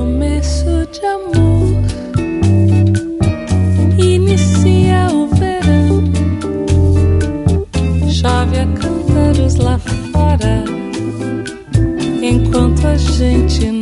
recomeço de amor. Inicia o verão, chove a cântaros lá fora, enquanto a gente